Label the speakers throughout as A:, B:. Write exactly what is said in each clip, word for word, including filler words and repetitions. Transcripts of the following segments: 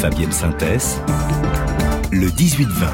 A: Fabienne Synthès, le dix-huit vingt.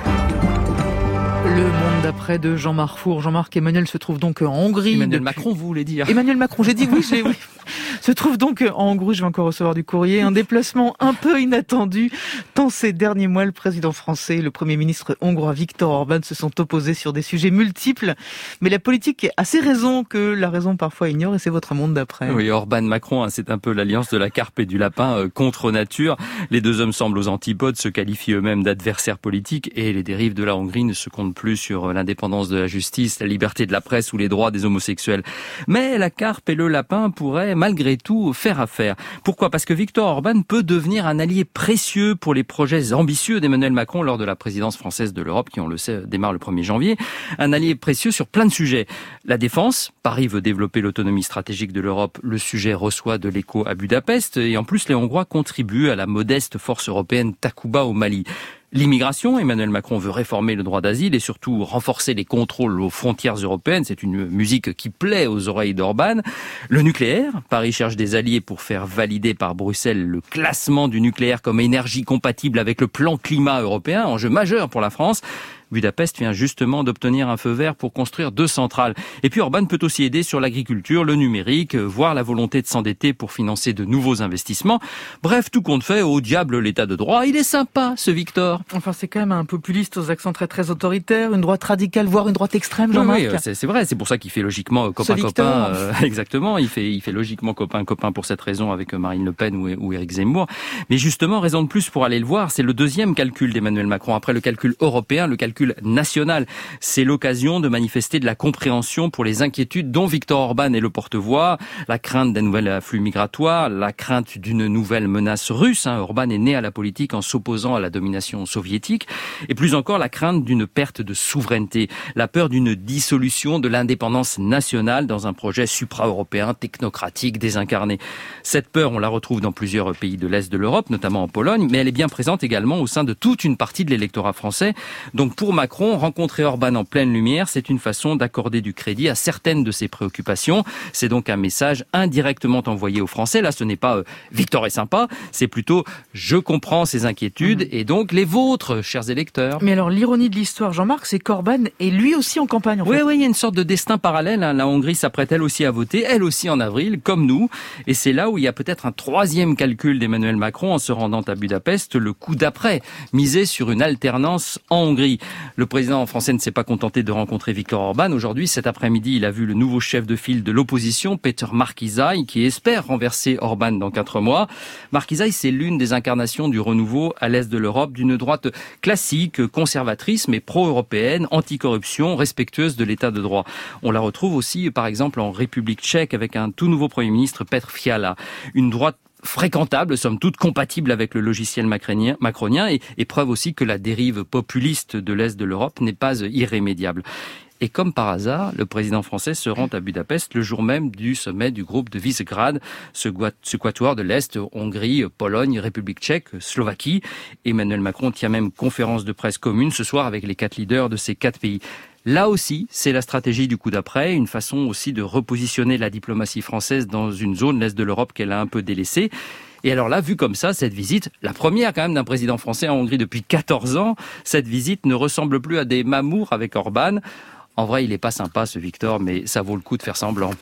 B: Le monde d'après de Jean-Marc Four. Jean-Marc, Emmanuel se trouve donc en Hongrie.
C: Emmanuel
B: depuis...
C: Macron, vous voulez dire?
B: Emmanuel Macron, j'ai dit oui, j'ai oui. Se trouve donc en Hongrie, je vais encore recevoir du courrier. Un déplacement un peu inattendu, tant ces derniers mois, le président français et le premier ministre hongrois Viktor Orban se sont opposés sur des sujets multiples. Mais la politique a ses raisons que la raison parfois ignore, et c'est votre monde d'après.
C: Oui, Orban-Macron, hein, c'est un peu l'alliance de la carpe et du lapin euh, contre nature. Les deux hommes semblent aux antipodes, se qualifient eux-mêmes d'adversaires politiques, et les dérives de la Hongrie ne se comptent plus sur l'indépendance de la justice, la liberté de la presse ou les droits des homosexuels. Mais la carpe et le lapin pourraient malgré tout faire affaire. Pourquoi ? Parce que Viktor Orban peut devenir un allié précieux pour les projets ambitieux d'Emmanuel Macron lors de la présidence française de l'Europe, qui, on le sait, démarre le premier janvier. Un allié précieux sur plein de sujets. La défense, Paris veut développer l'autonomie stratégique de l'Europe. Le sujet reçoit de l'écho à Budapest. Et en plus, les Hongrois contribuent à la modeste force européenne Takuba au Mali. L'immigration, Emmanuel Macron veut réformer le droit d'asile et surtout renforcer les contrôles aux frontières européennes. C'est une musique qui plaît aux oreilles d'Orban. Le nucléaire, Paris cherche des alliés pour faire valider par Bruxelles le classement du nucléaire comme énergie compatible avec le plan climat européen, enjeu majeur pour la France. Budapest vient justement d'obtenir un feu vert pour construire deux centrales. Et puis Orban peut aussi aider sur l'agriculture, le numérique, voire la volonté de s'endetter pour financer de nouveaux investissements. Bref, tout compte fait, au diable l'état de droit. Il est sympa, ce Victor.
B: Enfin, c'est quand même un populiste aux accents très très autoritaires, une droite radicale, voire une droite extrême, Jean-Marc.
C: Oui, oui c'est, c'est vrai, c'est pour ça qu'il fait logiquement copain-copain. Euh, exactement, il fait, il fait logiquement copain-copain pour cette raison avec Marine Le Pen ou, ou Éric Zemmour. Mais justement, raison de plus pour aller le voir, c'est le deuxième calcul d'Emmanuel Macron. Après le calcul européen, le calcul national. C'est l'occasion de manifester de la compréhension pour les inquiétudes dont Viktor Orban est le porte-voix, la crainte d'un nouvel afflux migratoire, la crainte d'une nouvelle menace russe. Hein. Orban est né à la politique en s'opposant à la domination soviétique. Et plus encore, la crainte d'une perte de souveraineté, la peur d'une dissolution de l'indépendance nationale dans un projet supra-européen, technocratique, désincarné. Cette peur, on la retrouve dans plusieurs pays de l'Est de l'Europe, notamment en Pologne, mais elle est bien présente également au sein de toute une partie de l'électorat français. Donc pour Macron, rencontrer Orban en pleine lumière, c'est une façon d'accorder du crédit à certaines de ses préoccupations. C'est donc un message indirectement envoyé aux Français. Là, ce n'est pas euh, « Victor est sympa », c'est plutôt « Je comprends ses inquiétudes mmh. et donc les vôtres, chers électeurs ».
B: Mais alors, l'ironie de l'histoire, Jean-Marc, c'est qu'Orban est lui aussi en campagne, en
C: oui,
B: fait.
C: Oui, il y a une sorte de destin parallèle. Hein. La Hongrie s'apprête elle aussi à voter, elle aussi en avril, comme nous. Et c'est là où il y a peut-être un troisième calcul d'Emmanuel Macron en se rendant à Budapest, le coup d'après, misé sur une alternance en Hongrie. Le président français ne s'est pas contenté de rencontrer Viktor Orban. Aujourd'hui, cet après-midi, il a vu le nouveau chef de file de l'opposition, Péter Márkizai, qui espère renverser Orban dans quatre mois. Márkizai, c'est l'une des incarnations du renouveau à l'est de l'Europe, d'une droite classique, conservatrice, mais pro-européenne, anticorruption, respectueuse de l'état de droit. On la retrouve aussi, par exemple, en République tchèque, avec un tout nouveau Premier ministre, Petr Fiala. Une droite fréquentable, somme toute compatible avec le logiciel macronien, macronien et, et preuve aussi que la dérive populiste de l'Est de l'Europe n'est pas irrémédiable. Et comme par hasard, le président français se rend à Budapest le jour même du sommet du groupe de Visegrad, ce, ce quatuor de l'Est, Hongrie, Pologne, République tchèque, Slovaquie. Emmanuel Macron tient même conférence de presse commune ce soir avec les quatre leaders de ces quatre pays. Là aussi, c'est la stratégie du coup d'après, une façon aussi de repositionner la diplomatie française dans une zone, l'Est de l'Europe, qu'elle a un peu délaissée. Et alors là, vu comme ça, cette visite, la première quand même d'un président français en Hongrie depuis quatorze ans, cette visite ne ressemble plus à des mamours avec Orban. En vrai, il est pas sympa ce Victor, mais ça vaut le coup de faire semblant.